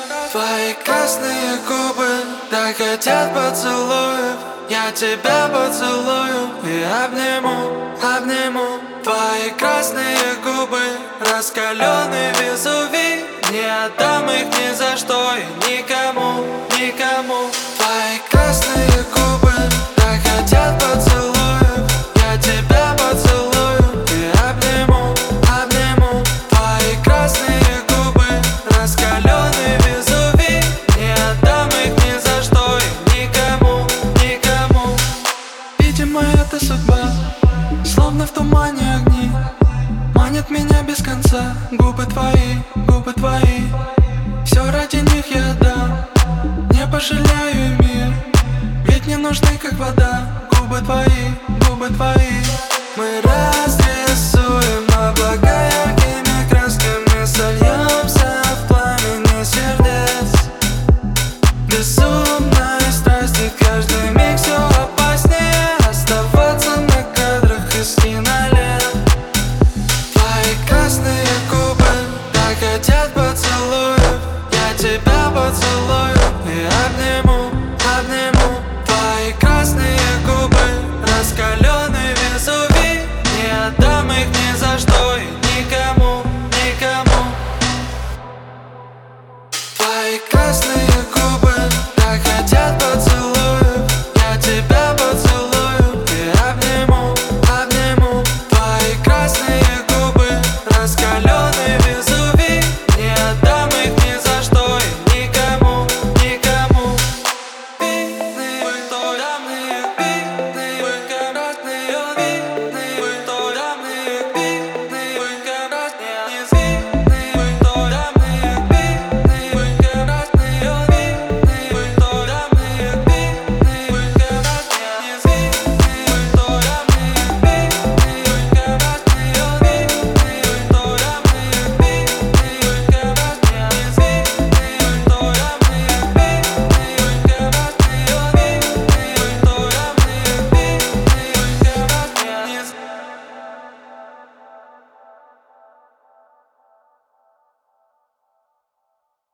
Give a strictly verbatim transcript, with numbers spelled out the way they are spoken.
Твои красные губы так хотят поцелуев. Я тебя поцелую и обниму, обниму. Твои красные губы, раскаленный Везувий. Не отдам их ни за что и никому, никому. Твои красные губы так хотят поцелуев. Я тебя поцелую и обниму, обниму. Твои красные губы, раскаленный Везувий. Не отдам их ни за что и никому, никому. Видимо, это судьба, словно в тумане огни. Манят меня без конца губы твои, губы твои. Все ради них я отдам, не пожалею мир. Ведь не нужны, как вода, губы твои, губы твои. Мы разные.